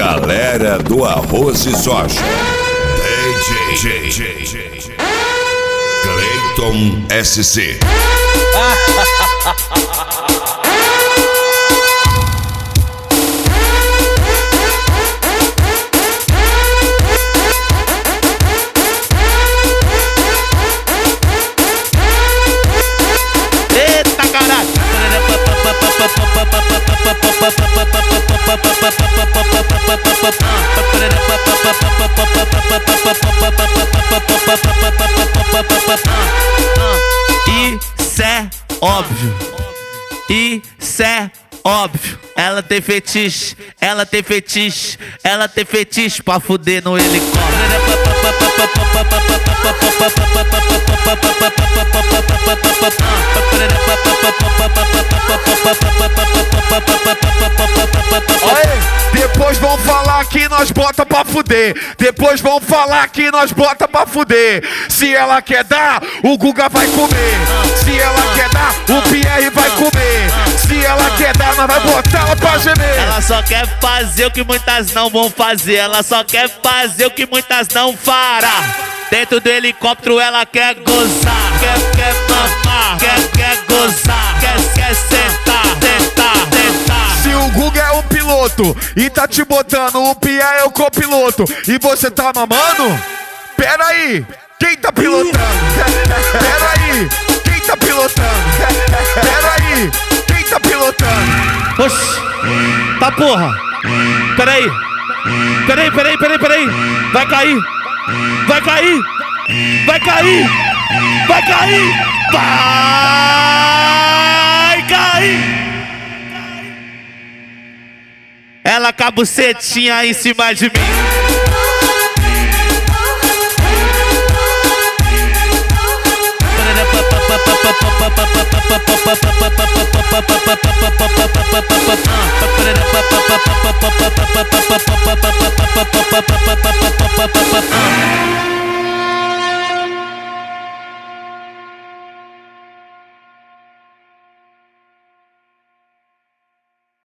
Galera do Arroz e Soja. DJ Cleiton SC. Eita caralho! Isso é óbvio. Isso é óbvio. Ela tem fetiche, ela tem fetiche, ela tem fetiche pra fuder no helicóptero. Depois vão falar que nós bota pra fuder. Depois vão falar que nós bota pra fuder. Se ela quer dar, o Guga vai comer. Se ela quer dar, o Pierre vai comer. Se ela quer dar, nós vai botar ela pra gemer. Ela só quer fazer o que muitas não vão fazer. Ela só quer fazer o que muitas não fará. Dentro do helicóptero ela quer gozar. Quer mamar, quer gozar. Quer sentar, sentar, sentar. Se o Guga é o piloto e tá te botando, o Pierre é o copiloto e você tá mamando? Pera aí, quem tá pilotando? Pera aí, quem tá pilotando? Pera aí, quem tá pilotando? Oxi, tá porra. Peraí. Peraí. Vai cair. Vai cair. Vai cair. Vai cair. Vai cair. Ela com a bucetinha em cima de mim.